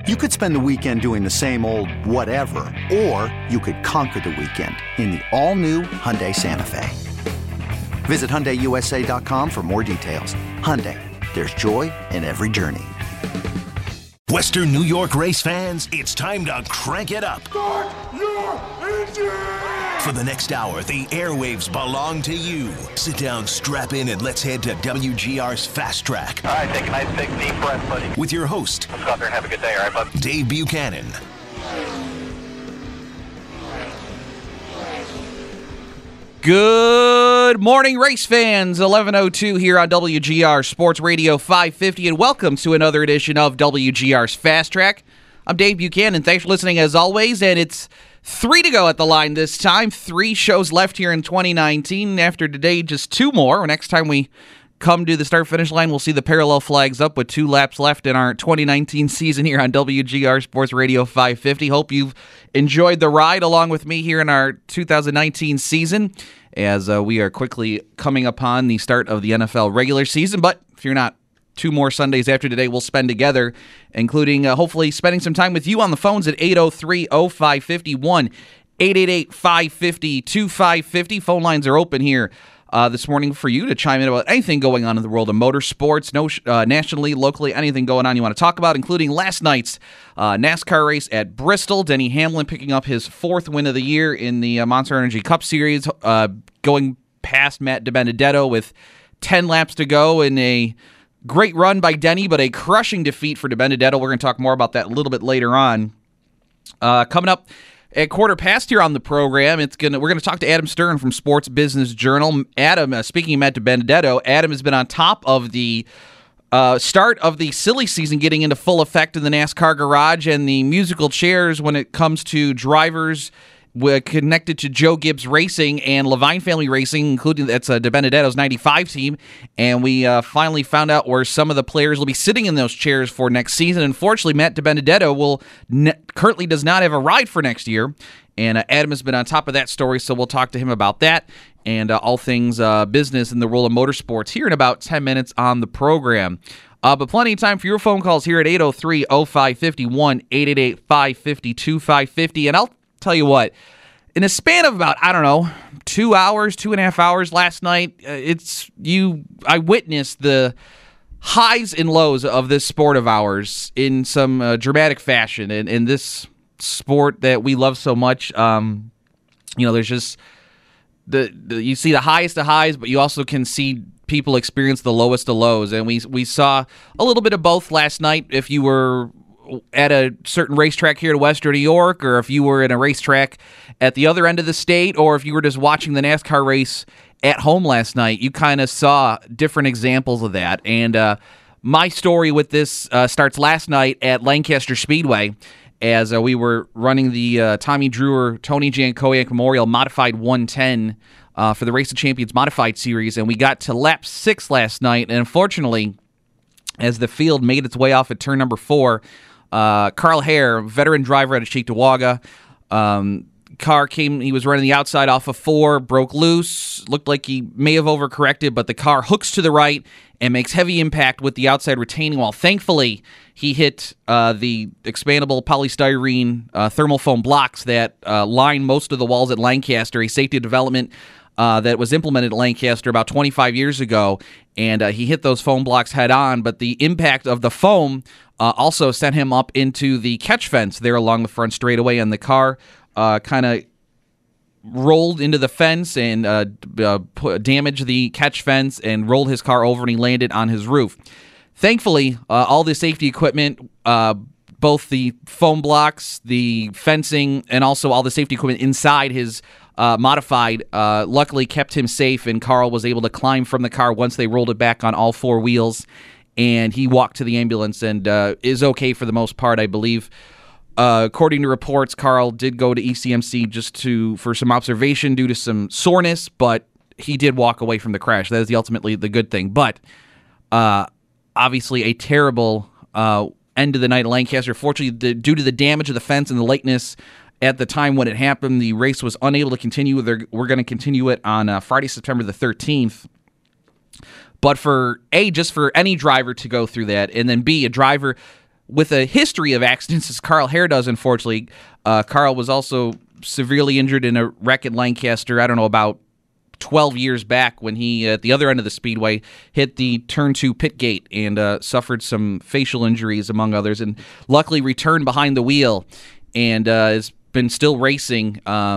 You could spend the weekend doing the same old whatever, or you could conquer the weekend in the all-new Hyundai Santa Fe. Visit HyundaiUSA.com for more details. Hyundai, there's joy in every journey. Western New York race fans, it's time to crank it up. Start your engine! For the next hour, the airwaves belong to you. Sit down, strap in, and let's head to WGR's Fast Track. All right, take a nice big deep breath, buddy. With your host, Let's go out there and have a good day, all right, bud? Dave Buchanan. Good morning, race fans. 11:02 here on WGR Sports Radio 550, and welcome to another edition of WGR's Fast Track. I'm Dave Buchanan. Thanks for listening as always, and it's 3 to go at the line this time. 3 shows left here in 2019. After today, just 2 more. Next time we come to the start-finish line, we'll see the parallel flags up with 2 laps left in our 2019 season here on WGR Sports Radio 550. Hope you've enjoyed the ride along with me here in our 2019 season as we are quickly coming upon the start of the NFL regular season. But if you're not, 2 more Sundays after today we'll spend together, including hopefully spending some time with you on the phones at 803-0551, 888-550-2550. Phone lines are open here this morning for you to chime in about anything going on in the world of motorsports, nationally, locally, anything going on you want to talk about, including last night's NASCAR race at Bristol. Denny Hamlin picking up his 4th win of the year in the Monster Energy Cup Series, going past Matt DiBenedetto with 10 laps to go in a great run by Denny, but a crushing defeat for DiBenedetto. We're going to talk more about that a little bit later on. Coming up at 1:15 here on the program, we're going to talk to Adam Stern from Sports Business Journal. Adam, speaking of Matt DiBenedetto, Adam has been on top of the start of the silly season getting into full effect in the NASCAR garage and the musical chairs when it comes to drivers connected to Joe Gibbs Racing and Levine Family Racing, including that's DiBenedetto's 95 team. And we finally found out where some of the players will be sitting in those chairs for next season. Unfortunately, Matt DiBenedetto currently does not have a ride for next year. And Adam has been on top of that story, so we'll talk to him about that and all things business in the world of motorsports here in about 10 minutes on the program. But plenty of time for your phone calls here at 803-0551, 888-550-2550. And I'll tell you what, in a span of about, 2 hours, 2.5 hours last night, I witnessed the highs and lows of this sport of ours in some dramatic fashion. In this sport that we love so much, there's just you see the highest of highs, but you also can see people experience the lowest of lows. And we saw a little bit of both last night. If you were at a certain racetrack here in Western New York, or if you were in a racetrack at the other end of the state, or if you were just watching the NASCAR race at home last night, you kind of saw different examples of that. And my story with this starts last night at Lancaster Speedway as we were running the Tommy Drewer, Tony Jankowiak Memorial Modified 110 for the Race of Champions Modified Series, and we got to lap 6 last night, and unfortunately, as the field made its way off at turn number 4, Carl Hare, veteran driver out of Cheektowaga, car came, he was running the outside off of 4, broke loose, looked like he may have overcorrected, but the car hooks to the right and makes heavy impact with the outside retaining wall. Thankfully, he hit the expandable polystyrene thermal foam blocks that line most of the walls at Lancaster, a safety development that was implemented at Lancaster about 25 years ago, and he hit those foam blocks head on, but the impact of the foam also sent him up into the catch fence there along the front straightaway, and the car kind of rolled into the fence and damaged the catch fence and rolled his car over, and he landed on his roof. Thankfully, all the safety equipment, both the foam blocks, the fencing, and also all the safety equipment inside his modified, luckily kept him safe, and Carl was able to climb from the car once they rolled it back on all 4 wheels, and he walked to the ambulance and is okay for the most part, I believe. According to reports, Carl did go to ECMC for some observation due to some soreness, but he did walk away from the crash. That is ultimately the good thing. But obviously a terrible end of the night at Lancaster. Fortunately, due to the damage of the fence and the lateness at the time when it happened, the race was unable to continue. We're going to continue it on Friday, September the 13th. But just for any driver to go through that, and then B, a driver with a history of accidents as Carl Hare does, unfortunately. Carl was also severely injured in a wreck at Lancaster, I don't know, about 12 years back when he, at the other end of the speedway, hit the turn 2 pit gate and suffered some facial injuries, among others, and luckily returned behind the wheel and has been still racing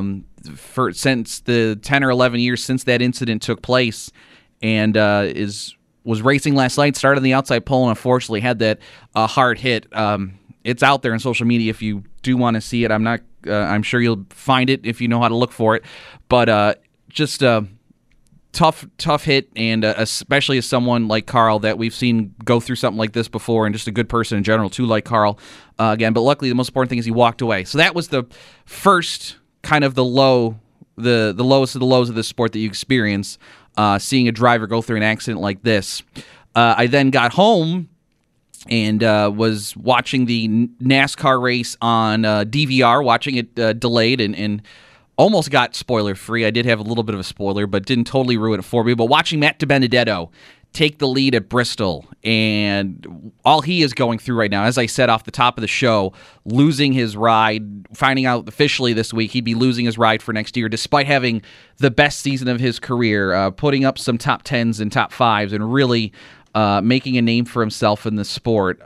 since the 10 or 11 years since that incident took place, and was racing last night, started on the outside pole, and unfortunately had that hard hit. It's out there on social media if you do want to see it. I'm sure you'll find it if you know how to look for it, but just a tough hit, and especially as someone like Carl that we've seen go through something like this before, and just a good person in general too, like Carl again. But luckily, the most important thing is he walked away. So that was the first kind of the lowest of the lows of this sport that you experience, seeing a driver go through an accident like this. I then got home and was watching the NASCAR race on DVR, watching it delayed, and almost got spoiler-free. I did have a little bit of a spoiler, but didn't totally ruin it for me. But watching Matt DiBenedetto take the lead at Bristol, and all he is going through right now, as I said off the top of the show, losing his ride, finding out officially this week he'd be losing his ride for next year, despite having the best season of his career, putting up some top 10s and top 5s, and really making a name for himself in the sport.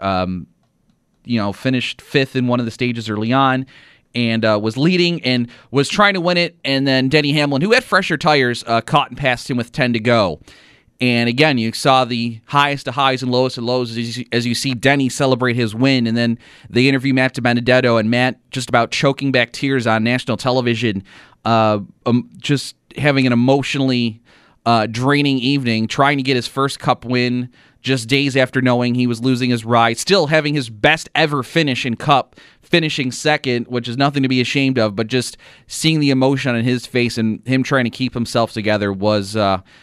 Finished 5th in one of the stages early on, and was leading and was trying to win it, and then Denny Hamlin, who had fresher tires, caught and passed him with 10 to go. And again, you saw the highest of highs and lowest of lows as you see Denny celebrate his win, and then they interview Matt DiBenedetto, and Matt just about choking back tears on national television, just having an emotionally draining evening, trying to get his first Cup win just days after knowing he was losing his ride, still having his best ever finish in Cup, finishing second, which is nothing to be ashamed of, but just seeing the emotion on his face and him trying to keep himself together was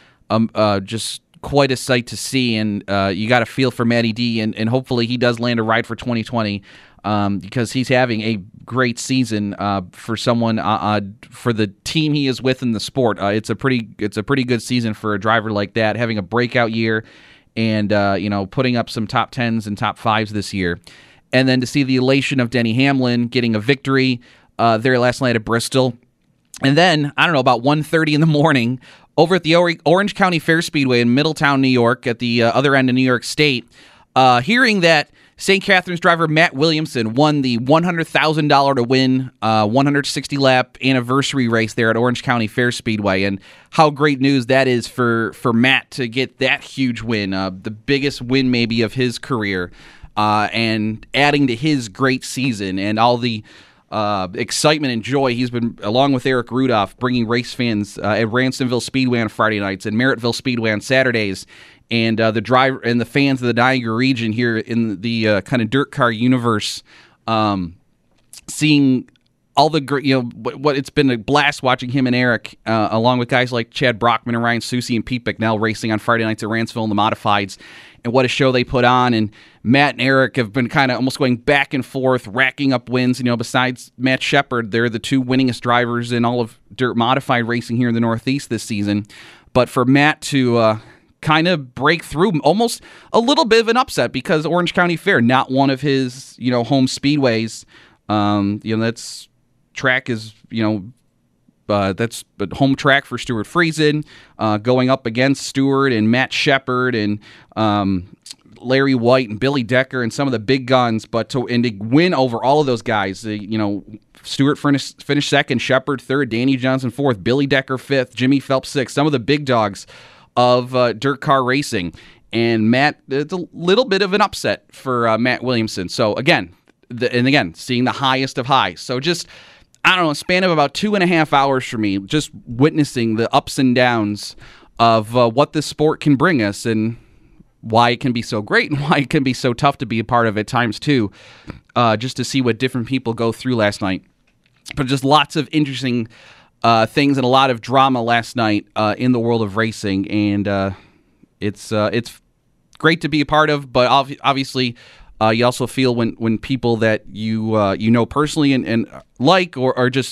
just quite a sight to see, and you got to feel for Matty D, and hopefully he does land a ride for 2020, because he's having a great season for someone for the team he is with in the sport. It's a pretty good season for a driver like that, having a breakout year, and putting up some top 10s and top 5s this year. And then to see the elation of Denny Hamlin getting a victory there last night at Bristol. And then, I don't know, about 1:30 in the morning, over at the Orange County Fair Speedway in Middletown, New York, at the other end of New York State, hearing that St. Catharines driver Matt Williamson won the $100,000 to win 160-lap anniversary race there at Orange County Fair Speedway, and how great news that is for Matt to get that huge win, the biggest win maybe of his career, and adding to his great season and all the excitement and joy he's been, along with Eric Rudolph, bringing race fans at Ransomville Speedway on Friday nights and Merrittville Speedway on Saturdays, and the driver and the fans of the Niagara region here in the kind of dirt car universe, seeing all the great, what it's been a blast watching him and Eric, along with guys like Chad Brockman and Ryan Susi and Pete Bicknell racing on Friday nights at Ransville in the Modifieds, and what a show they put on. And Matt and Eric have been kind of almost going back and forth, racking up wins. Besides Matt Shepard, they're the two winningest drivers in all of dirt modified racing here in the Northeast this season. But for Matt to kind of break through, almost a little bit of an upset, because Orange County Fair, not one of his home speedways. That's track is that's a home track for Stuart Friesen, going up against Stuart and Matt Shepard and Larry White and Billy Decker and some of the big guns, but to win over all of those guys, Stuart finished second, Shepard third, Danny Johnson fourth, Billy Decker fifth, Jimmy Phelps sixth, some of the big dogs of dirt car racing. And Matt, it's a little bit of an upset for Matt Williamson. So again, seeing the highest of highs. So just, I don't know, a span of about 2.5 hours for me, just witnessing the ups and downs of what this sport can bring us, and why it can be so great and why it can be so tough to be a part of at times too, just to see what different people go through last night. But just lots of interesting things and a lot of drama last night in the world of racing, and it's great to be a part of, but obviously you also feel when people that you know personally and like, or just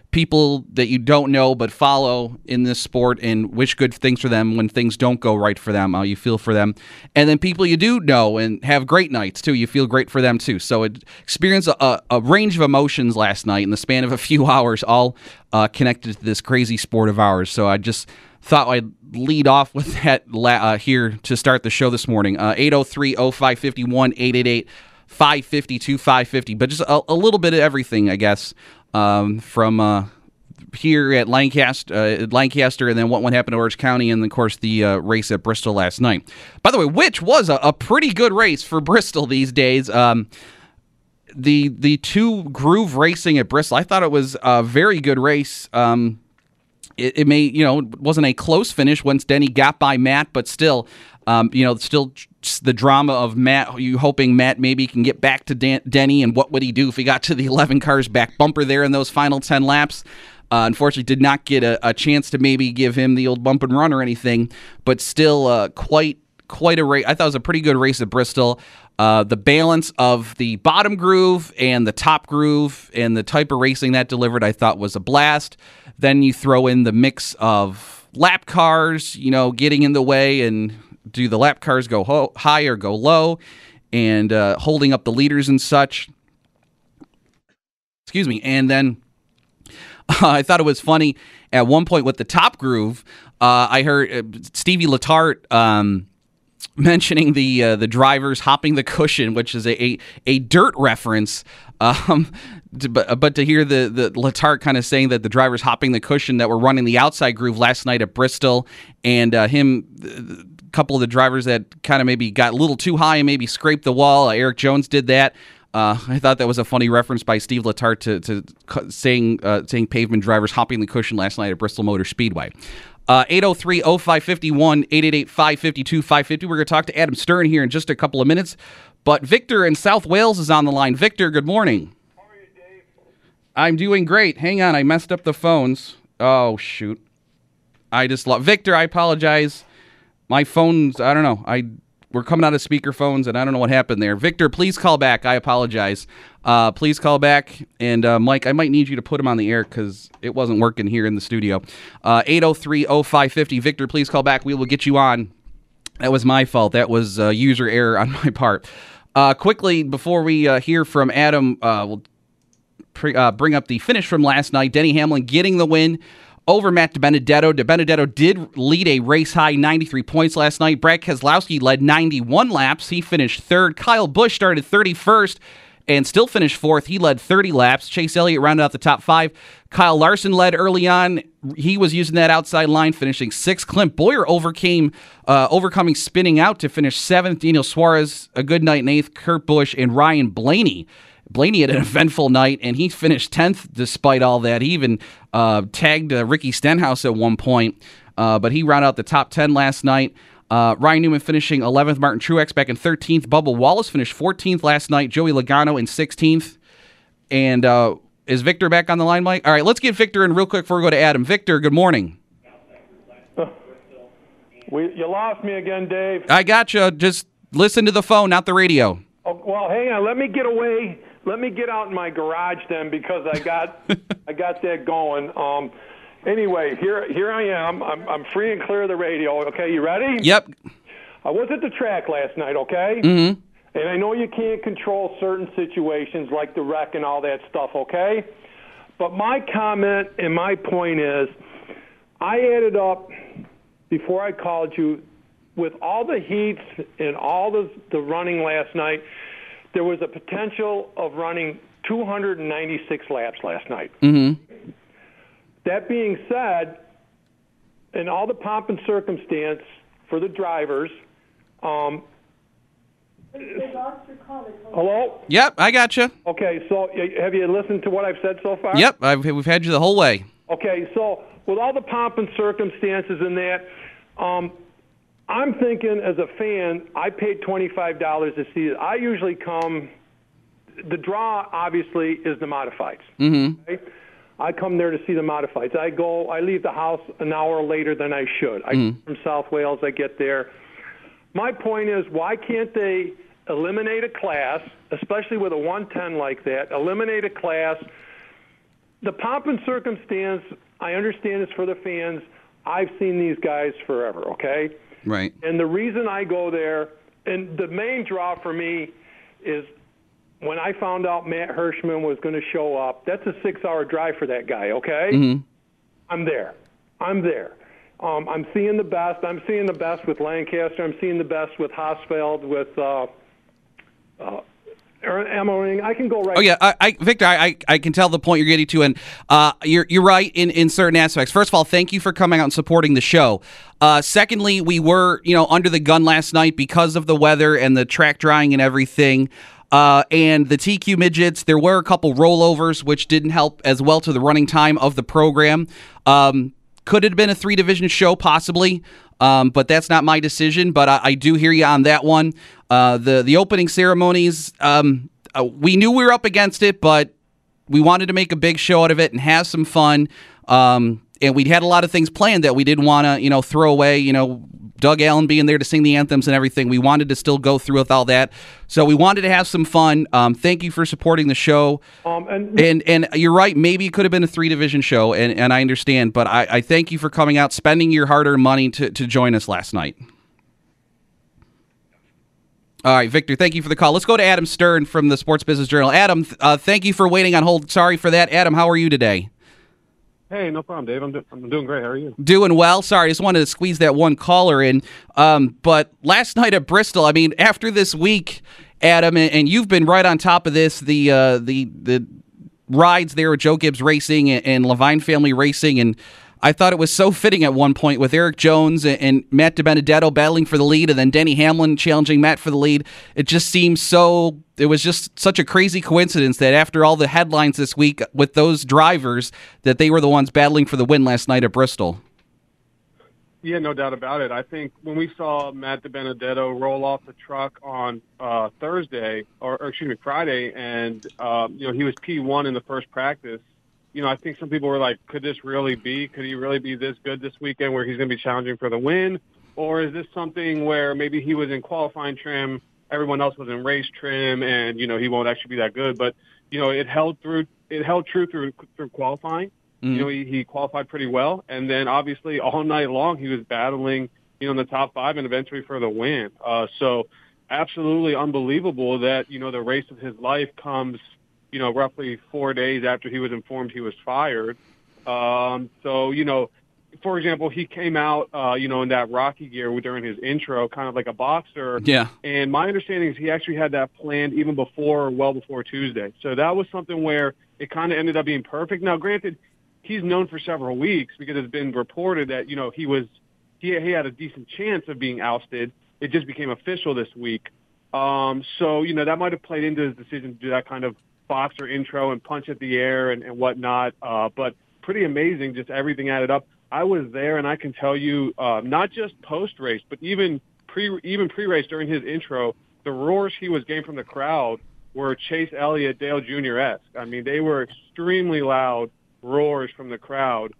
people that you don't know but follow in this sport and wish good things for them when things don't go right for them. You feel for them. And then people you do know and have great nights, too. You feel great for them, too. So it experienced a range of emotions last night in the span of a few hours, all connected to this crazy sport of ours. So I just thought I'd lead off with that here to start the show this morning. 803-0551, 888-552-550. But just a little bit of everything, I guess, from here at Lancaster, and then what happened to Orange County, and, of course, the race at Bristol last night. By the way, which was a pretty good race for Bristol these days. The two groove racing at Bristol, I thought it was a very good race. It wasn't a close finish once Denny got by Matt, but still, still the drama of Matt, you hoping Matt maybe can get back to Denny, and what would he do if he got to the 11 cars back bumper there in those final 10 laps? Unfortunately, did not get a chance to maybe give him the old bump and run or anything, but still quite a race. I thought it was a pretty good race at Bristol. The balance of the bottom groove and the top groove and the type of racing that delivered, I thought was a blast. Then you throw in the mix of lap cars, getting in the way, and do the lap cars go high or go low, and holding up the leaders and such. Excuse me. And then I thought it was funny at one point with the top groove. I heard Stevie Letarte mentioning the drivers hopping the cushion, which is a dirt reference. But to hear the Letarte kind of saying that the drivers hopping the cushion that were running the outside groove last night at Bristol, and a couple of the drivers that kind of maybe got a little too high and maybe scraped the wall. Eric Jones did that. I thought that was a funny reference by Steve Letarte to saying pavement drivers hopping the cushion last night at Bristol Motor Speedway. 803-0551, 888-552-550. We're going to talk to Adam Stern here in just a couple of minutes. But Victor in South Wales is on the line. Victor, good morning. How are you, Dave? I'm doing great. Hang on, I messed up the phones. Oh, shoot. Victor, I apologize. My phones, I don't know. We're coming out of speakerphones, and I don't know what happened there. Victor, please call back. I apologize. Please call back. And, Mike, I might need you to put him on the air because it wasn't working here in the studio. 803-0550. Victor, please call back. We will get you on. That was my fault. That was user error on my part. Quickly, before we hear from Adam, we'll bring up the finish from last night. Denny Hamlin getting the win over Matt DiBenedetto. DiBenedetto did lead a race-high 93 points last night. Brad Keselowski led 91 laps. He finished third. Kyle Busch started 31st and still finished fourth. He led 30 laps. Chase Elliott rounded out the top five. Kyle Larson led early on. He was using that outside line, finishing sixth. Clint Bowyer overcoming spinning out to finish seventh. Daniel Suarez, a good night in eighth. Kurt Busch and Ryan Blaney. Blaney had an eventful night, and he finished 10th despite all that. He even tagged Ricky Stenhouse at one point, but he rounded out the top 10 last night. Ryan Newman finishing 11th. Martin Truex back in 13th. Bubba Wallace finished 14th last night. Joey Logano in 16th. And is Victor back on the line, Mike? All right, let's get Victor in real quick before we go to Adam. Victor, good morning. You lost me again, Dave. I gotcha. Just listen to the phone, not the radio. Oh, well, hang on. Let me get away. Let me get out in my garage then, because I got that going. Anyway, here I am. I'm free and clear of the radio. Okay, you ready? Yep. I was at the track last night. Okay. Mm-hmm. And I know you can't control certain situations like the wreck and all that stuff. Okay. But my comment and my point is, I added up before I called you, with all the heats and all the running last night, there was a potential of running 296 laps last night. Mm-hmm. That being said, in all the pomp and circumstance for the drivers, hello? Yep, I gotcha. Okay, so have you listened to what I've said so far? Yep, we've had you the whole way. Okay, so with all the pomp and circumstances in that, I'm thinking as a fan, I paid $25 to see it. I usually come, the draw obviously is the modifieds. Mm-hmm. Okay? I come there to see the modifieds. I leave the house an hour later than I should. From South Wales, I get there. My point is, why can't they eliminate a class, especially with a 110 like that, eliminate a class, the pomp and circumstance, I understand it's for the fans. I've seen these guys forever, okay? Right. And the reason I go there, and the main draw for me is when I found out Matt Hirschman was going to show up. That's a 6-hour drive for that guy, okay? Mm-hmm. I'm there. I'm seeing the best. I'm seeing the best with Lancaster. I'm seeing the best with Hosfeld, with Emmering. I can go right. Oh yeah, Victor, I can tell the point you're getting to, and you're right in certain aspects. First of all, thank you for coming out and supporting the show. Secondly, we were under the gun last night because of the weather and the track drying and everything. And the TQ midgets, there were a couple rollovers which didn't help as well to the running time of the program. Could it have been a 3-division show possibly? But that's not my decision. But I do hear you on that one. The opening ceremonies, we knew we were up against it, but we wanted to make a big show out of it and have some fun. And we'd had a lot of things planned that we didn't want to, throw away. Doug Allen being there to sing the anthems and everything. We wanted to still go through with all that. So we wanted to have some fun. Thank you for supporting the show. And you're right. Maybe it could have been a 3-division show, and I understand. But I thank you for coming out, spending your hard-earned money to join us last night. All right, Victor, thank you for the call. Let's go to Adam Stern from the Sports Business Journal. Adam, thank you for waiting on hold. Sorry for that. Adam, how are you today? Hey, no problem, Dave. I'm doing great. How are you? Doing well. Sorry, I just wanted to squeeze that one caller in. But last night at Bristol, after this week, Adam, and you've been right on top of this, the rides there with Joe Gibbs Racing and Levine Family Racing, and I thought it was so fitting at one point with Eric Jones and Matt DiBenedetto battling for the lead, and then Denny Hamlin challenging Matt for the lead. It just seems it was just such a crazy coincidence that after all the headlines this week with those drivers, that they were the ones battling for the win last night at Bristol. Yeah, no doubt about it. I think when we saw Matt DiBenedetto roll off the truck on Friday, and he was P1 in the first practice, I think some people were like, could he really be this good this weekend where he's going to be challenging for the win? Or is this something where maybe he was in qualifying trim, everyone else was in race trim, and, he won't actually be that good? But, it held true through qualifying. Mm-hmm. He qualified pretty well. And then obviously all night long he was battling, in the top 5 and eventually for the win. So absolutely unbelievable that, the race of his life comes, roughly 4 days after he was informed he was fired. For example, he came out, in that Rocky gear during his intro, kind of like a boxer. Yeah. And my understanding is he actually had that planned even well before Tuesday. So that was something where it kind of ended up being perfect. Now, granted, he's known for several weeks because it's been reported that, he had a decent chance of being ousted. It just became official this week. That might have played into his decision to do that kind of boxer intro and punch at the air and whatnot. But pretty amazing, just everything added up. I was there, and I can tell you, not just post-race, but even pre-race during his intro, the roars he was getting from the crowd were Chase Elliott, Dale Jr.-esque. They were extremely loud roars from the crowd.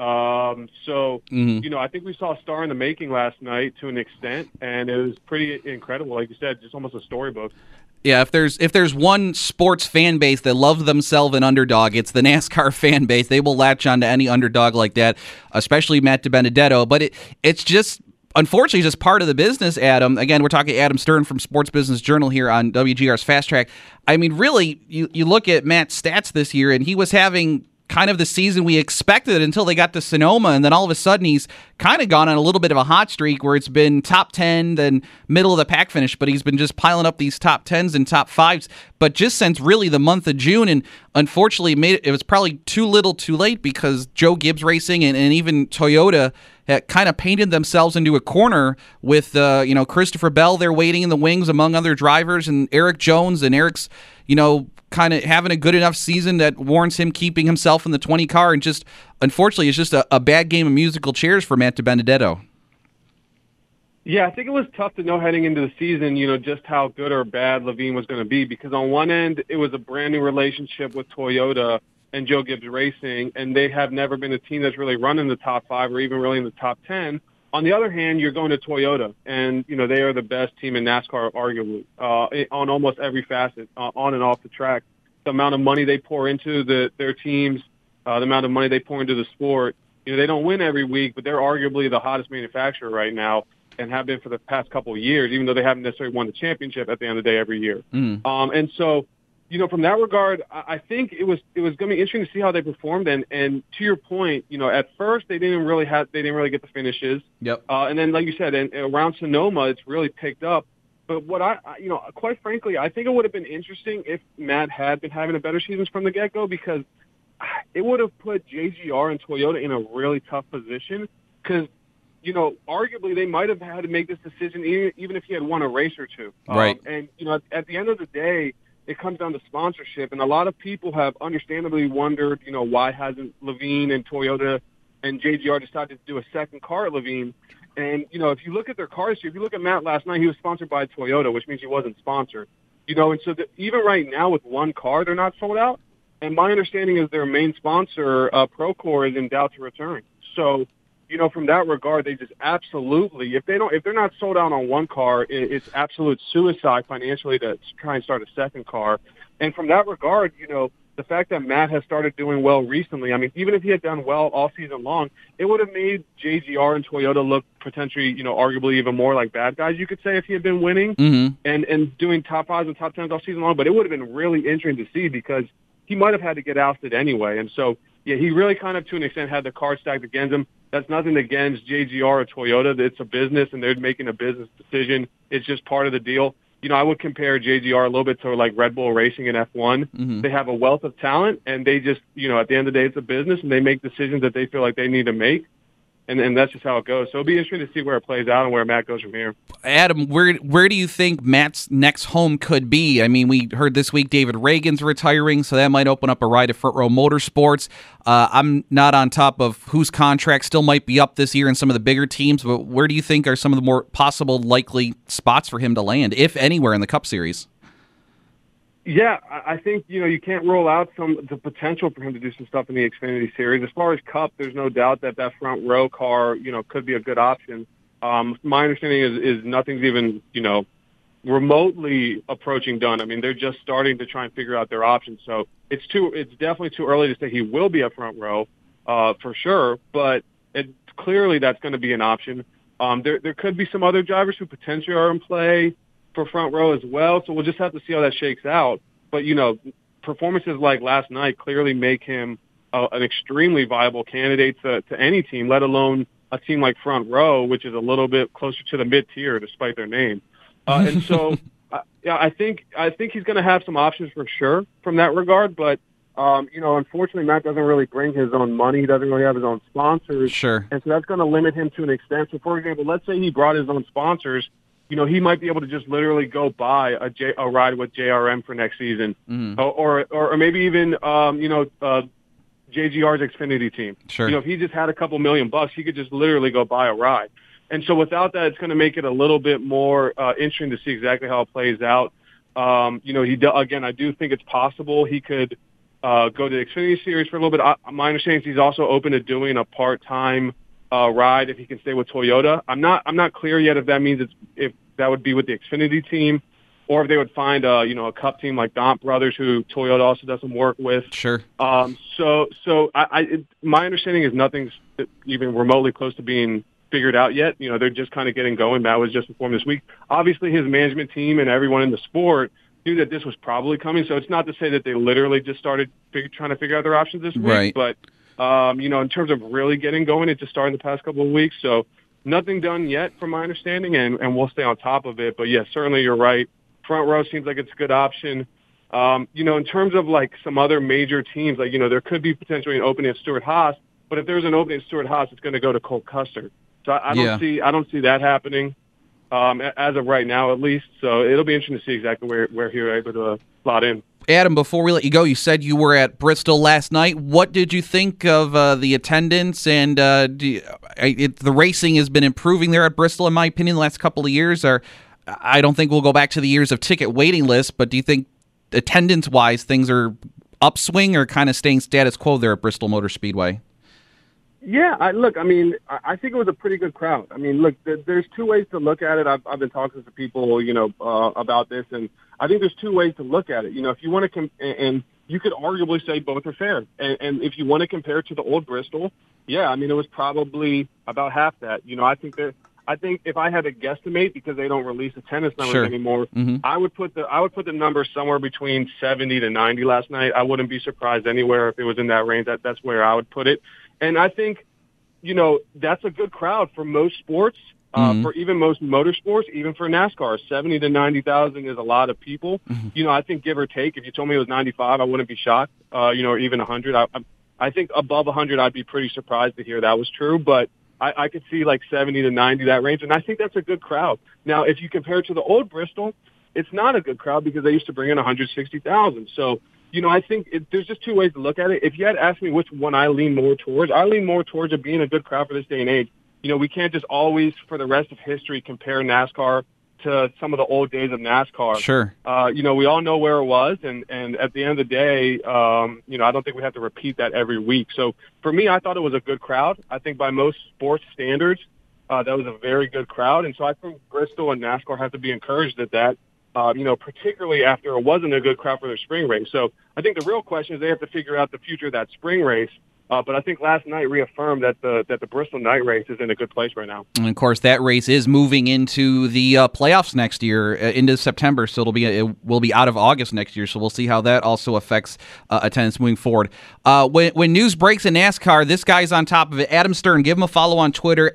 I think we saw a star in the making last night to an extent, and it was pretty incredible. Like you said, just almost a storybook. Yeah, if there's one sports fan base that loves themselves an underdog, it's the NASCAR fan base. They will latch on to any underdog like that, especially Matt DiBenedetto. But it's just, unfortunately, just part of the business, Adam. Again, we're talking Adam Stern from Sports Business Journal here on WGR's Fast Track. Really, you look at Matt's stats this year, and he was having kind of the season we expected until they got to Sonoma, and then all of a sudden he's kind of gone on a little bit of a hot streak where it's been top 10, then middle of the pack finish, but he's been just piling up these top 10s and top 5s, but just since really the month of June, and unfortunately it was probably too little too late because Joe Gibbs Racing and even Toyota had kind of painted themselves into a corner with Christopher Bell there waiting in the wings among other drivers, and Eric Jones, and Eric's kind of having a good enough season that warrants him keeping himself in the 20 car, and just unfortunately it's just a bad game of musical chairs for Matt DiBenedetto. Yeah, I think it was tough to know heading into the season, just how good or bad Levine was going to be, because on one end it was a brand new relationship with Toyota and Joe Gibbs Racing, and they have never been a team that's really run in the top 5 or even really in the top 10. On the other hand, you're going to Toyota, and, they are the best team in NASCAR, arguably, on almost every facet, on and off the track. The amount of money they pour into their teams, the amount of money they pour into the sport. They don't win every week, but they're arguably the hottest manufacturer right now and have been for the past couple of years, even though they haven't necessarily won the championship at the end of the day every year. And so, from that regard, I think it was going to be interesting to see how they performed. And to your point, at first they didn't really get the finishes. Yep. And then, like you said, around Sonoma, it's really picked up. But what quite frankly, I think it would have been interesting if Matt had been having a better season from the get-go, because it would have put JGR and Toyota in a really tough position, because, arguably they might have had to make this decision even if he had won a race or two. Right. And, at the end of the day, it comes down to sponsorship. And a lot of people have understandably wondered, why hasn't Levine and Toyota and JGR decided to do a second car at Levine? And, if you look at their cars, if you look at Matt last night, he was sponsored by Toyota, which means he wasn't sponsored. And so even right now with one car, they're not sold out. And my understanding is their main sponsor, Procore, is in doubt to return. So, from that regard, they just absolutely, if they're not sold out on one car, it's absolute suicide financially to try and start a second car. And from that regard, the fact that Matt has started doing well recently, I mean, even if he had done well all season long, it would have made JGR and Toyota look potentially, arguably even more like bad guys, you could say, if he had been winning and doing top 5s and top 10s all season long. But it would have been really interesting to see, because he might have had to get ousted anyway. And so, yeah, he really kind of, to an extent, had the card stacked against him. That's nothing against JGR or Toyota. It's a business, and they're making a business decision. It's just part of the deal. I would compare JGR a little bit to like Red Bull Racing in F1. They have a wealth of talent, and they just, at the end of the day, it's a business, and they make decisions that they feel like they need to make. And that's just how it goes. So it'll be interesting to see where it plays out and where Matt goes from here. Adam, where do you think Matt's next home could be? I mean, we heard this week David Reagan's retiring, so that might open up a ride at Front Row Motorsports. I'm not on top of whose contract still might be up this year in some of the bigger teams, but where do you think are some of the more possible likely spots for him to land, if anywhere, in the Cup Series? Yeah, I think, you can't rule out the potential for him to do some stuff in the Xfinity Series. As far as Cup, there's no doubt that front row car, could be a good option. My understanding is nothing's even, remotely approaching done. I mean, they're just starting to try and figure out their options. So it's definitely too early to say he will be a front row, for sure, but clearly that's going to be an option. There could be some other drivers who potentially are in play for front row as well, so we'll just have to see how that shakes out. But, performances like last night clearly make him an extremely viable candidate to any team, let alone a team like Front Row, which is a little bit closer to the mid-tier despite their name. And so, I think he's going to have some options for sure from that regard, but unfortunately, Matt doesn't really bring his own money. He doesn't really have his own sponsors. Sure. And so that's going to limit him to an extent. So, for example, let's say he brought his own sponsors. He might be able to just literally go buy a ride with JRM for next season, or maybe even JGR's Xfinity team. Sure. If he just had a couple $1,000,000, he could just literally go buy a ride. And so without that, it's going to make it a little bit more interesting to see exactly how it plays out. Again, I do think it's possible he could go to the Xfinity Series for a little bit. My understanding is he's also open to doing a part-time ride if he can stay with Toyota. I'm not clear yet if that means if that would be with the Xfinity team, or if they would find a Cup team like Domp Brothers, who Toyota also does some work with. Sure. So my understanding is nothing's even remotely close to being figured out yet. They're just kind of getting going. Matt was just informed this week. Obviously, his management team and everyone in the sport knew that this was probably coming. So it's not to say that they literally just started trying to figure out their options this week, right. But in terms of really getting going, it just started in the past couple of weeks. So nothing done yet from my understanding, and we'll stay on top of it. But, yes, certainly you're right. Front row seems like it's a good option. In terms of, like, some other major teams, like, there could be potentially an opening at Stewart-Haas, but if there's an opening at Stewart-Haas, it's going to go to Cole Custer. So I don't see that happening as of right now, at least. So it'll be interesting to see exactly where he'll be able to slot in. Adam, before we let you go, you said you were at Bristol last night. What did you think of the attendance? And the racing has been improving there at Bristol, in my opinion, the last couple of years. I don't think we'll go back to the years of ticket waiting lists, but do you think attendance-wise things are upswing or kind of staying status quo there at Bristol Motor Speedway? Yeah, I think it was a pretty good crowd. I mean, look, there's two ways to look at it. I've been talking to people, about this, and I think there's two ways to look at it. If you want to, and you could arguably say both are fair. And if you want to compare it to the old Bristol, yeah, I mean, it was probably about half that. I think if I had to guesstimate, because they don't release attendance numbers anymore, I would put the number somewhere between 70 to 90 last night. I wouldn't be surprised anywhere if it was in that range. That's where I would put it. And I think, that's a good crowd for most sports, for even most motorsports, even for NASCAR. 70 to 90,000 is a lot of people. I think give or take, if you told me it was 95, I wouldn't be shocked, or even 100. I think above 100, I'd be pretty surprised to hear that was true. But I could see like 70 to 90, that range, and I think that's a good crowd. Now, if you compare it to the old Bristol, it's not a good crowd because they used to bring in 160,000. So, I think there's just two ways to look at it. If you had asked me which one I lean more towards it being a good crowd for this day and age. We can't just always, for the rest of history, compare NASCAR to some of the old days of NASCAR. Sure. We all know where it was, and at the end of the day, I don't think we have to repeat that every week. So for me, I thought it was a good crowd. I think by most sports standards, that was a very good crowd, and so I think Bristol and NASCAR have to be encouraged at that. Particularly after it wasn't a good crowd for their spring race. So I think the real question is they have to figure out the future of that spring race. But I think last night reaffirmed that the Bristol night race is in a good place right now. And of course, that race is moving into the playoffs next year, into September. So it will be out of August next year. So we'll see how that also affects attendance moving forward. When news breaks in NASCAR, this guy's on top of it. Adam Stern, give him a follow on Twitter,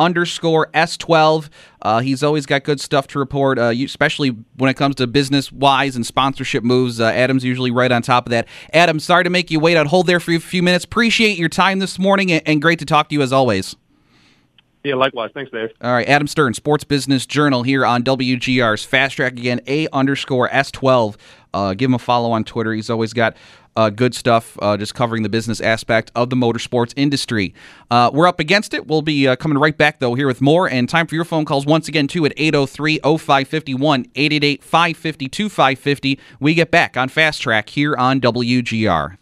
_S12. He's always got good stuff to report, especially when it comes to business-wise and sponsorship moves. Adam's usually right on top of that. Adam, sorry to make you wait on hold there for a few minutes. Appreciate your time this morning, and great to talk to you as always. Yeah, likewise. Thanks, Dave. All right, Adam Stern, Sports Business Journal here on WGR's Fast Track. Again, _S12. Give him a follow on Twitter. He's always got good stuff just covering the business aspect of the motorsports industry. We're up against it. We'll be coming right back, though, here with more. And time for your phone calls once again, too, at 803-0551, 888-550-2550. We get back on Fast Track here on WGR.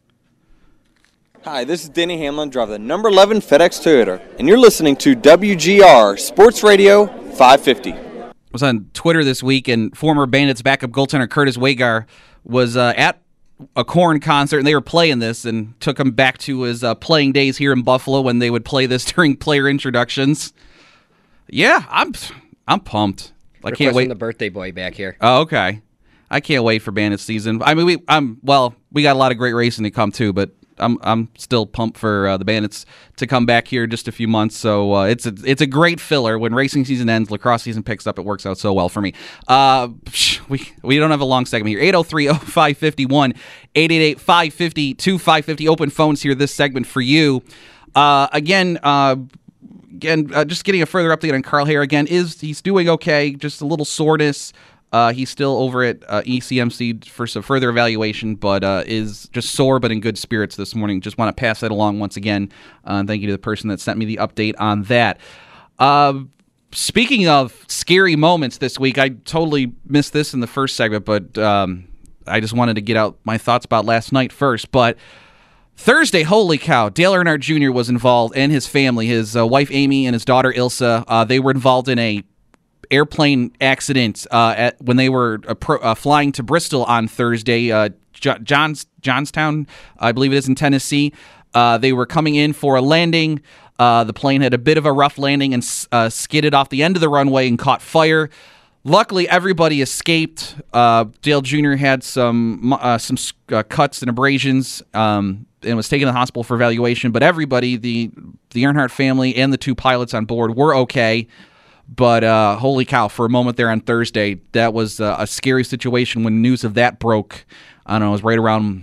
Hi, this is Denny Hamlin, driver of the number 11 FedEx Toyota, and you're listening to WGR Sports Radio 550. I was on Twitter this week, and former Bandits backup goaltender Curtis Wagar was at a Korn concert, and they were playing this, and took him back to his playing days here in Buffalo when they would play this during player introductions. Yeah, I'm pumped. I can't wait. The birthday boy back here. Oh, okay. I can't wait for Bandits season. I mean, we got a lot of great racing to come too, but I'm still pumped for the Bandits to come back here in just a few months. So it's a great filler. When racing season ends, lacrosse season picks up. It works out so well for me. We don't have a long segment here. 803-0551, 888-550-2550. Open phones here. This segment for you. Again, just getting a further update on Carl Hare. Again, he's doing okay. Just a little soreness. He's still over at ECMC for some further evaluation, but is just sore but in good spirits this morning. Just want to pass that along once again. Thank you to the person that sent me the update on that. Speaking of scary moments this week, I totally missed this in the first segment, but I just wanted to get out my thoughts about last night first. But Thursday, holy cow, Dale Earnhardt Jr. was involved, and his family, his wife Amy and his daughter Ilsa. They were involved in a airplane accident when they were flying to Bristol on Thursday, Johnstown, I believe it is in Tennessee. They were coming in for a landing. The plane had a bit of a rough landing and skidded off the end of the runway and caught fire. Luckily, everybody escaped. Dale Jr. had some cuts and abrasions and was taken to the hospital for evaluation. But everybody, the Earnhardt family and the two pilots on board were okay. But holy cow, for a moment there on Thursday, that was a scary situation when news of that broke. I don't know, it was right around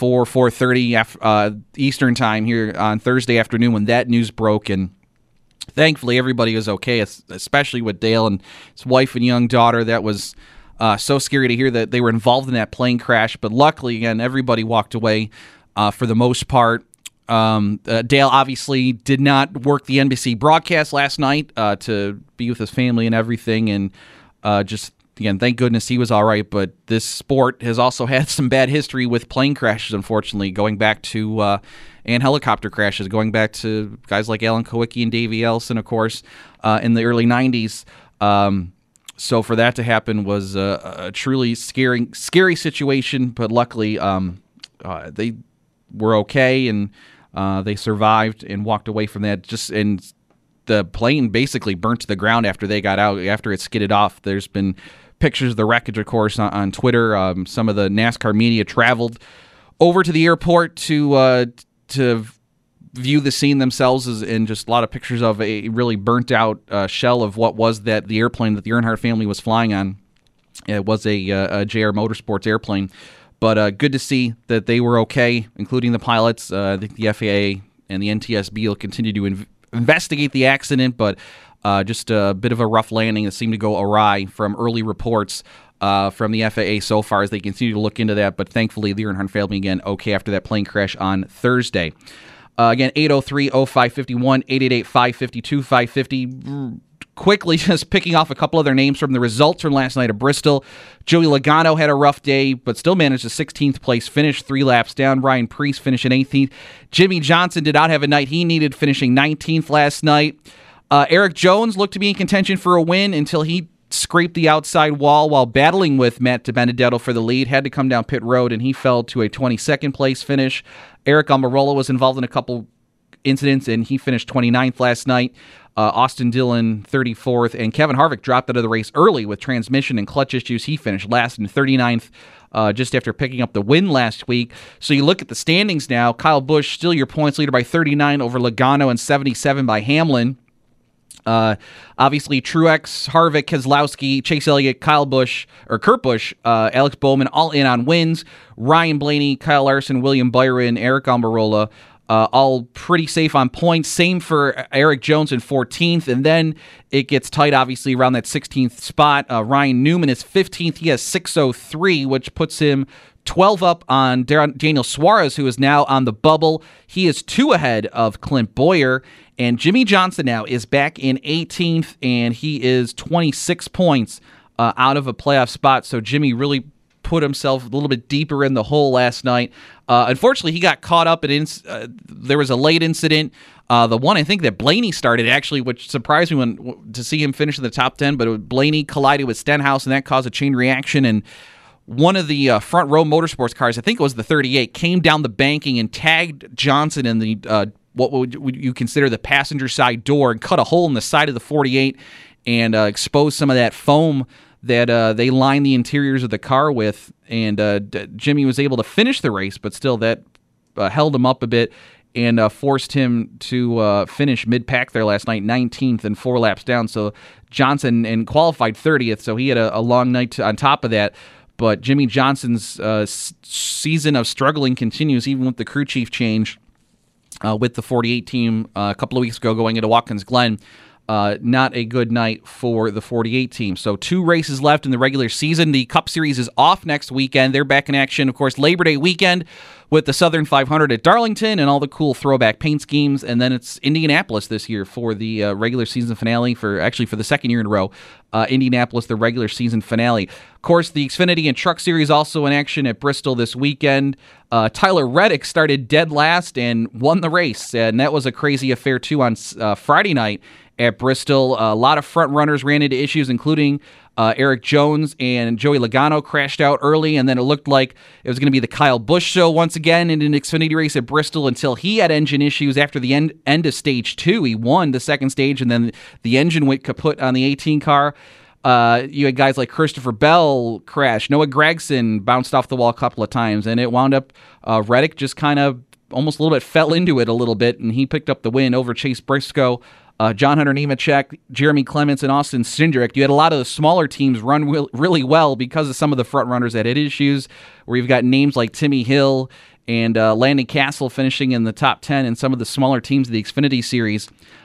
4:30 Eastern time here on Thursday afternoon when that news broke. And thankfully, everybody was okay, especially with Dale and his wife and young daughter. That was so scary to hear that they were involved in that plane crash. But luckily, again, everybody walked away for the most part. Dale obviously did not work the NBC broadcast last night to be with his family and everything, and just, again, thank goodness he was all right. But this sport has also had some bad history with plane crashes, unfortunately, going back to and helicopter crashes, going back to guys like Alan Kowicki and Davey Ellison, of course, in the early 90s. So for that to happen was a truly scary situation, but luckily they were okay, and they survived and walked away from that. And the plane basically burnt to the ground after they got out, after it skidded off. There's been pictures of the wreckage, of course, on Twitter. Some of the NASCAR media traveled over to the airport to view the scene themselves, and just a lot of pictures of a really burnt out shell of what was the airplane that the Earnhardt family was flying on. It was a JR Motorsports airplane, but good to see that they were okay, including the pilots. I think the FAA and the NTSB will continue to investigate the accident, but just a bit of a rough landing that seemed to go awry from early reports from the FAA so far as they continue to look into that. But thankfully, the Earnhardt family again okay after that plane crash on Thursday. Again, 803-0551, 888-552-550. Quickly, just picking off a couple other names from the results from last night at Bristol. Joey Logano had a rough day, but still managed a 16th place finish, 3 laps down. Ryan Preece finished in 18th. Jimmy Johnson did not have a night he needed, finishing 19th last night. Eric Jones looked to be in contention for a win until he scraped the outside wall while battling with Matt DiBenedetto for the lead. Had to come down pit road, and he fell to a 22nd place finish. Eric Almirola was involved in a couple incidents, and he finished 29th last night. Austin Dillon 34th, and Kevin Harvick dropped out of the race early with transmission and clutch issues. He finished last in 39th just after picking up the win last week. So you look at the standings now. Kyle Busch still your points leader by 39 over Logano and 77 by Hamlin. Obviously, Truex, Harvick, Keselowski, Chase Elliott, Kurt Busch, Alex Bowman, all in on wins. Ryan Blaney, Kyle Larson, William Byron, Eric Almirola, all pretty safe on points. Same for Eric Jones in 14th, and then it gets tight, obviously, around that 16th spot. Ryan Newman is 15th. He has 603, which puts him 12 up on Daniel Suarez, who is now on the bubble. He is 2 ahead of Clint Bowyer. And Jimmy Johnson now is back in 18th, and he is 26 points out of a playoff spot. So Jimmy really put himself a little bit deeper in the hole last night. Unfortunately, he got caught up in there was a late incident. The one I think that Blaney started, actually, which surprised me to see him finish in the top 10, but Blaney collided with Stenhouse, and that caused a chain reaction, and one of the front row motorsports cars, I think it was the 38, came down the banking and tagged Johnson in the what would you consider the passenger side door, and cut a hole in the side of the 48 and exposed some of that foam that they lined the interiors of the car with. And Jimmy was able to finish the race, but still that held him up a bit and forced him to finish mid-pack there last night, 19th and 4 laps down. So Johnson qualified 30th, so he had a long night on top of that. But Jimmy Johnson's season of struggling continues, even with the crew chief change with the 48 team a couple of weeks ago going into Watkins Glen. Not a good night for the 48 team. So 2 races left in the regular season. The Cup Series is off next weekend. They're back in action, of course, Labor Day weekend with the Southern 500 at Darlington and all the cool throwback paint schemes. And then it's Indianapolis this year for the regular season finale, for the second year in a row. Indianapolis, the regular season finale. Of course, the Xfinity and Truck Series also in action at Bristol this weekend. Tyler Reddick started dead last and won the race, and that was a crazy affair too on Friday night at Bristol. A lot of front runners ran into issues, including Eric Jones, and Joey Logano crashed out early, and then it looked like it was going to be the Kyle Busch show once again in an Xfinity race at Bristol until he had engine issues after the end of stage 2. He won the second stage, and then the engine went kaput on the 18 car. You had guys like Christopher Bell crash. Noah Gragson bounced off the wall a couple of times, and it wound up Reddick just kind of almost a little bit fell into it a little bit, and he picked up the win over Chase Briscoe, John Hunter Nemechek, Jeremy Clements, and Austin Cindric. You had a lot of the smaller teams run really well because of some of the front runners that had issues, where you've got names like Timmy Hill and Landon Castle finishing in the top 10, and some of the smaller teams of the Xfinity Series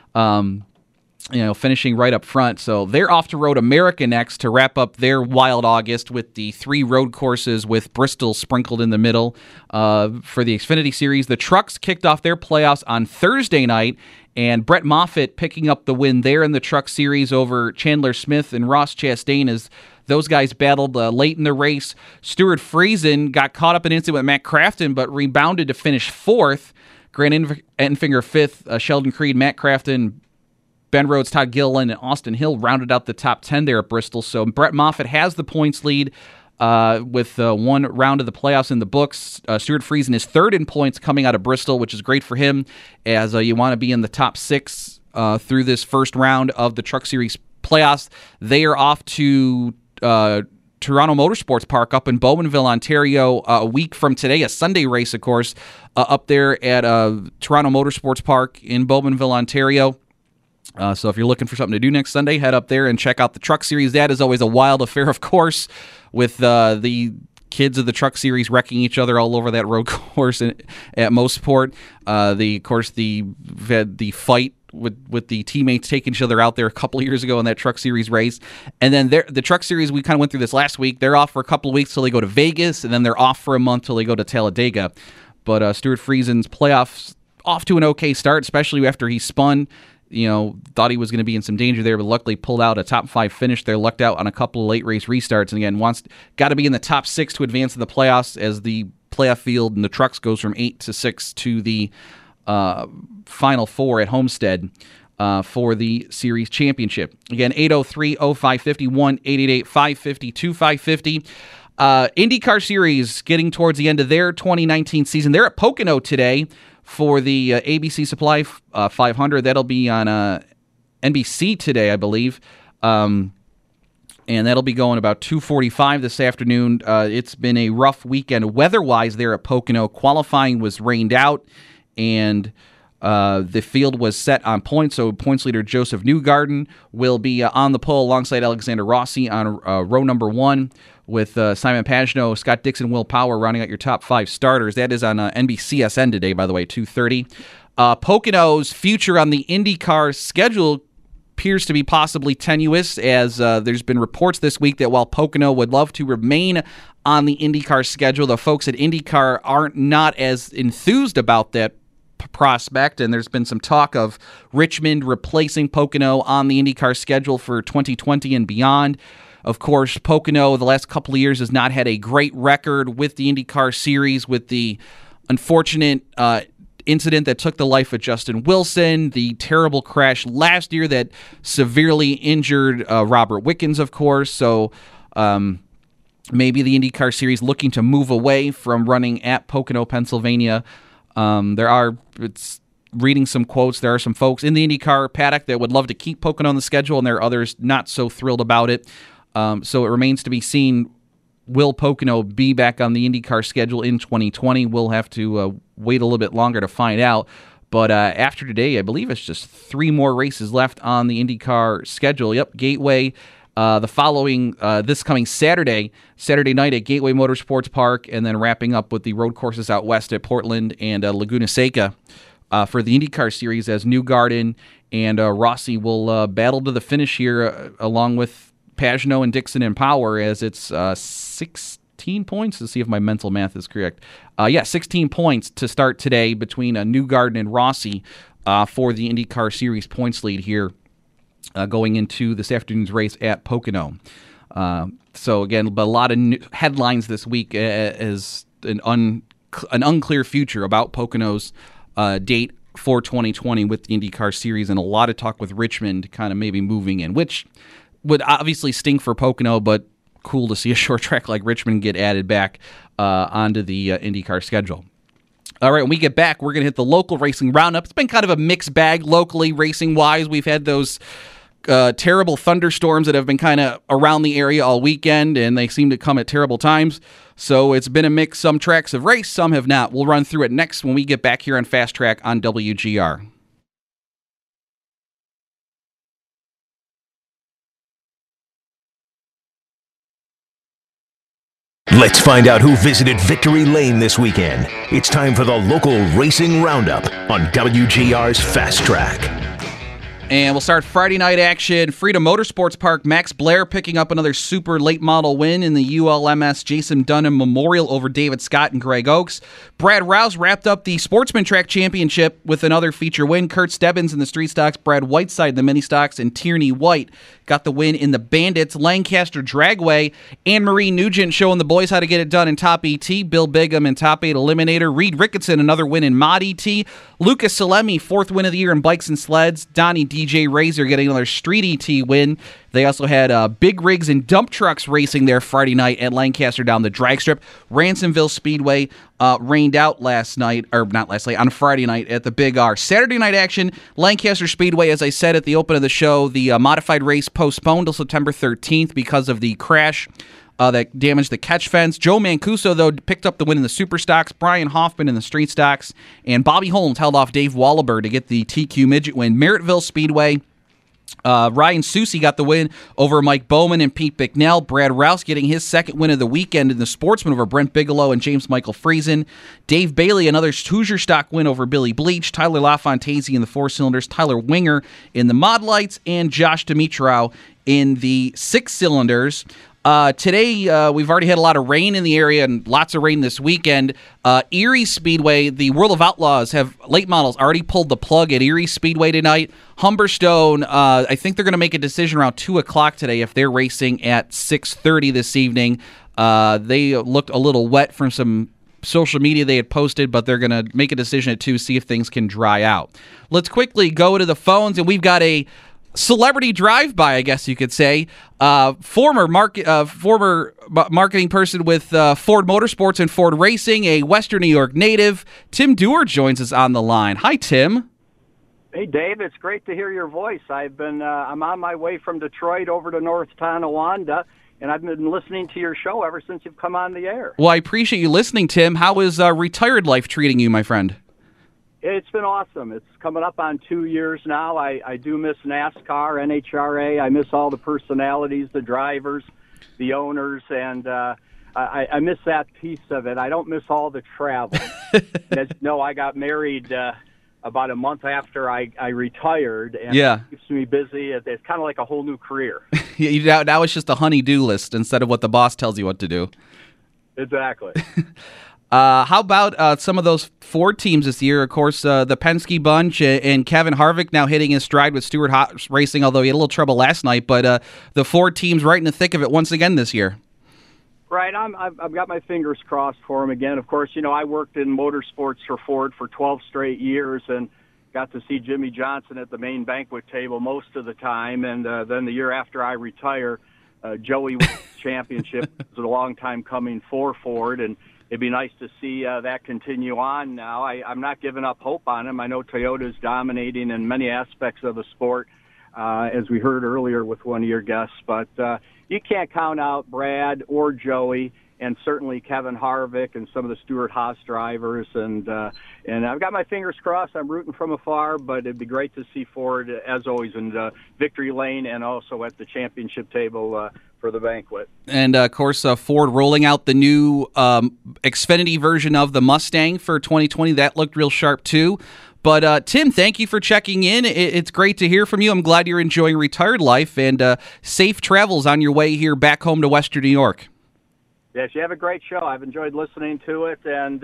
finishing right up front. So they're off to Road America next to wrap up their wild August with the 3 road courses with Bristol sprinkled in the middle for the Xfinity Series. The Trucks kicked off their playoffs on Thursday night, and Brett Moffitt picking up the win there in the Truck Series over Chandler Smith and Ross Chastain as those guys battled late in the race. Stuart Friesen got caught up in an incident with Matt Crafton, but rebounded to finish 4th. Grant Enfinger 5th, Sheldon Creed, Matt Crafton, Ben Rhodes, Todd Gilliland, and Austin Hill rounded out the top 10 there at Bristol. So Brett Moffitt has the points lead with one round of the playoffs in the books. Stuart Friesen is third in points coming out of Bristol, which is great for him, as you want to be in the top 6 through this first round of the Truck Series playoffs. They are off to Toronto Motorsports Park up in Bowmanville, Ontario, a week from today, a Sunday race, of course, up there at Toronto Motorsports Park in Bowmanville, Ontario. So if you're looking for something to do next Sunday, head up there and check out the Truck Series. That is always a wild affair, of course, with the kids of the Truck Series wrecking each other all over that road course at Mosport. The fight with the teammates taking each other out there a couple of years ago in that Truck Series race. And then the Truck Series, we kind of went through this last week. They're off for a couple of weeks till they go to Vegas, and then they're off for a month till they go to Talladega. But Stuart Friesen's playoffs off to an okay start, especially after he spun. Thought he was going to be in some danger there, but luckily pulled out a top 5 finish there, lucked out on a couple of late race restarts, and again, got to be in the top 6 to advance to the playoffs, as the playoff field in the trucks goes from 8 to 6 to the Final 4 at Homestead for the series championship. Again, 803-0550, 1-888-550-2550. IndyCar Series getting towards the end of their 2019 season. They're at Pocono today for the ABC Supply 500. That'll be on NBC today, I believe. And that'll be going about 2:45 this afternoon. It's been a rough weekend weather-wise there at Pocono. Qualifying was rained out, and the field was set on points, so points leader Joseph Newgarden will be on the pole alongside Alexander Rossi on row number 1, with Simon Pagenaud, Scott Dixon, Will Power rounding out your top 5 starters. That is on NBCSN today, by the way, 2:30. Pocono's future on the IndyCar schedule appears to be possibly tenuous, as there's been reports this week that while Pocono would love to remain on the IndyCar schedule, the folks at IndyCar aren't not as enthused about that prospect, and there's been some talk of Richmond replacing Pocono on the IndyCar schedule for 2020 and beyond. Of course, Pocono the last couple of years has not had a great record with the IndyCar Series, with the unfortunate incident that took the life of Justin Wilson, the terrible crash last year that severely injured Robert Wickens, of course. So maybe the IndyCar Series looking to move away from running at Pocono, Pennsylvania. Reading some quotes, there are some folks in the IndyCar paddock that would love to keep Pocono on the schedule, and there are others not so thrilled about it. So it remains to be seen, will Pocono be back on the IndyCar schedule in 2020? We'll have to wait a little bit longer to find out. But after today, I believe it's just 3 more races left on the IndyCar schedule. Yep, Gateway. The following, this coming Saturday night at Gateway Motorsports Park, and then wrapping up with the road courses out west at Portland and Laguna Seca for the IndyCar Series, as Newgarden and Rossi will battle to the finish here, along with Pagenaud and Dixon and Power, as it's 16 points. Let's see if my mental math is correct. 16 points to start today between Newgarden and Rossi for the IndyCar Series points lead here going into this afternoon's race at Pocono. So again, but a lot of headlines this week as an unclear future about Pocono's date for 2020 with the IndyCar Series, and a lot of talk with Richmond kind of maybe moving in, which would obviously sting for Pocono, but cool to see a short track like Richmond get added back onto the IndyCar schedule. All right, when we get back, we're going to hit the local racing roundup. It's been kind of a mixed bag locally, racing-wise. We've had those terrible thunderstorms that have been kind of around the area all weekend, and they seem to come at terrible times. So it's been a mix. Some tracks have raced, some have not. We'll run through it next when we get back here on Fast Track on WGR. Let's find out who visited Victory Lane this weekend. It's time for the local racing roundup on WGR's Fast Track. And we'll start Friday night action. Freedom Motorsports Park, Max Blair picking up another super late model win in the ULMS Jason Dunham Memorial over David Scott and Greg Oakes. Brad Rouse wrapped up the Sportsman Track Championship with another feature win. Kurt Stebbins in the Street Stocks, Brad Whiteside in the Mini Stocks, and Tierney White got the win in the Bandits. Lancaster Dragway, Anne-Marie Nugent showing the boys how to get it done in Top ET. Bill Bigham in Top 8 Eliminator. Reed Ricketson, another win in Mod ET. Lucas Salemi, 4th win of the year in Bikes and Sleds. Donnie DJ Razor getting another Street ET win. They also had big rigs and dump trucks racing there Friday night at Lancaster down the drag strip. Ransomville Speedway rained out on Friday night at the Big R. Saturday night action, Lancaster Speedway, as I said at the open of the show, the modified race postponed till September 13th because of the crash that damaged the catch fence. Joe Mancuso, though, picked up the win in the Super Stocks, Brian Hoffman in the Street Stocks, and Bobby Holmes held off Dave Wallaber to get the TQ Midget win. Merrittville Speedway, Ryan Susi got the win over Mike Bowman and Pete Bicknell. Brad Rouse getting his second win of the weekend in the Sportsman over Brent Bigelow and James Michael Friesen. Dave Bailey, another Hoosier Stock win over Billy Bleach. Tyler LaFontese in the 4-cylinders. Tyler Winger in the Mod Lights. And Josh Dimitrov in the 6-cylinders. Today, we've already had a lot of rain in the area and lots of rain this weekend. Erie Speedway, the World of Outlaws have late models already pulled the plug at Erie Speedway tonight. Humberstone, I think they're going to make a decision around 2 o'clock today if they're racing at 6:30 this evening. They looked a little wet from some social media they had posted, but they're going to make a decision at 2, see if things can dry out. Let's quickly go to the phones, and we've got a celebrity drive-by, I guess you could say. Former marketing person with Ford Motorsports and Ford Racing, a Western New York native. Tim Dewar joins us on the line. Hi, Tim. Hey, Dave. It's great to hear your voice. I'm on my way from Detroit over to North Tonawanda, and I've been listening to your show ever since you've come on the air. Well, I appreciate you listening, Tim. How is retired life treating you, my friend? It's been awesome. It's coming up on 2 years now. I do miss NASCAR, NHRA. I miss all the personalities, the drivers, the owners, and I miss that piece of it. I don't miss all the travel. As you know, I got married about a month after I retired, and it keeps me busy. It's kind of like a whole new career. Now it's just a honey-do list instead of what the boss tells you what to do. Exactly. How about some of those Ford teams this year? Of course, the Penske bunch and Kevin Harvick now hitting his stride with Stewart-Haas Racing, although he had a little trouble last night. But the Ford team's right in the thick of it once again this year. Right. I've got my fingers crossed for him again. Of course, I worked in motorsports for Ford for 12 straight years and got to see Jimmy Johnson at the main banquet table most of the time. And then the year after I retire, Joey won the championship. It was a long time coming for Ford, and it'd be nice to see that continue on now. I'm not giving up hope on him. I know Toyota's dominating in many aspects of the sport, as we heard earlier with one of your guests. But you can't count out Brad or Joey, and certainly Kevin Harvick and some of the Stewart-Haas drivers. And I've got my fingers crossed. I'm rooting from afar, but it'd be great to see Ford, as always, in victory lane and also at the championship table for the banquet. And, of course, Ford rolling out the new Xfinity version of the Mustang for 2020. That looked real sharp, too. But, Tim, thank you for checking in. It's great to hear from you. I'm glad you're enjoying retired life, and safe travels on your way here back home to Western New York. Yes, you have a great show. I've enjoyed listening to it, and,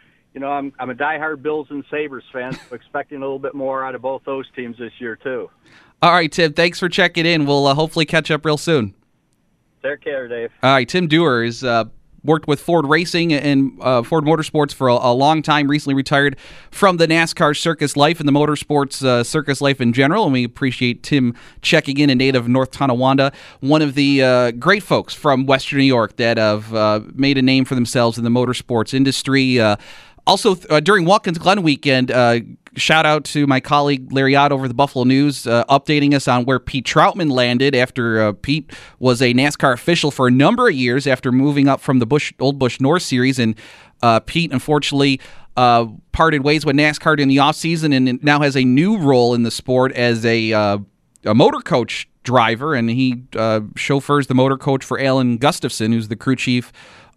I'm a diehard Bills and Sabres fan, so expecting a little bit more out of both those teams this year, too. All right, Tim, thanks for checking in. We'll hopefully catch up real soon. Take care, Dave. All right, Tim Dewar is worked with Ford Racing and Ford Motorsports for a long time, recently retired from the NASCAR circus life and the motorsports circus life in general, and we appreciate Tim checking in, a native of North Tonawanda, one of the great folks from Western New York that have made a name for themselves in the motorsports industry. Also, during Watkins Glen weekend, shout out to my colleague Larry Ott over the Buffalo News, updating us on where Pete Troutman landed after Pete was a NASCAR official for a number of years after moving up from the Old Busch North Series. And Pete, unfortunately, parted ways with NASCAR in the offseason and now has a new role in the sport as a motor coach driver. And he chauffeurs the motor coach for Alan Gustafson, who's the crew chief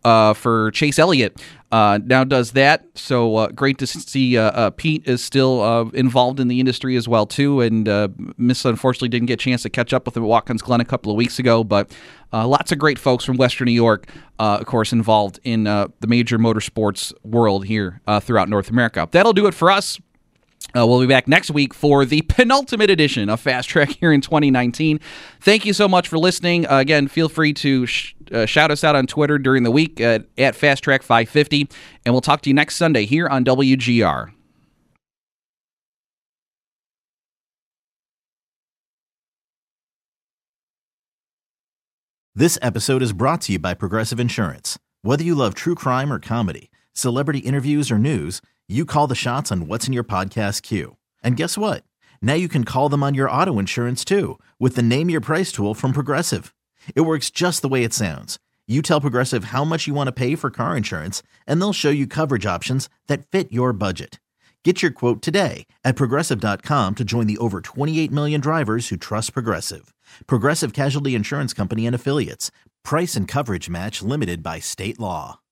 for Chase Elliott, now does that. So great to see Pete is still involved in the industry as well, too. And unfortunately didn't get a chance to catch up with him at Watkins Glen a couple of weeks ago. But lots of great folks from Western New York, of course, involved in the major motorsports world here throughout North America. That'll do it for us. We'll be back next week for the penultimate edition of Fast Track here in 2019. Thank you so much for listening. Again, feel free to shout us out on Twitter during the week at Fast Track 550, and we'll talk to you next Sunday here on WGR. This episode is brought to you by Progressive Insurance. Whether you love true crime or comedy, celebrity interviews or news, you call the shots on what's in your podcast queue. And guess what? Now you can call them on your auto insurance too with the Name Your Price tool from Progressive. It works just the way it sounds. You tell Progressive how much you want to pay for car insurance, and they'll show you coverage options that fit your budget. Get your quote today at Progressive.com to join the over 28 million drivers who trust Progressive. Progressive Casualty Insurance Company and Affiliates. Price and coverage match limited by state law.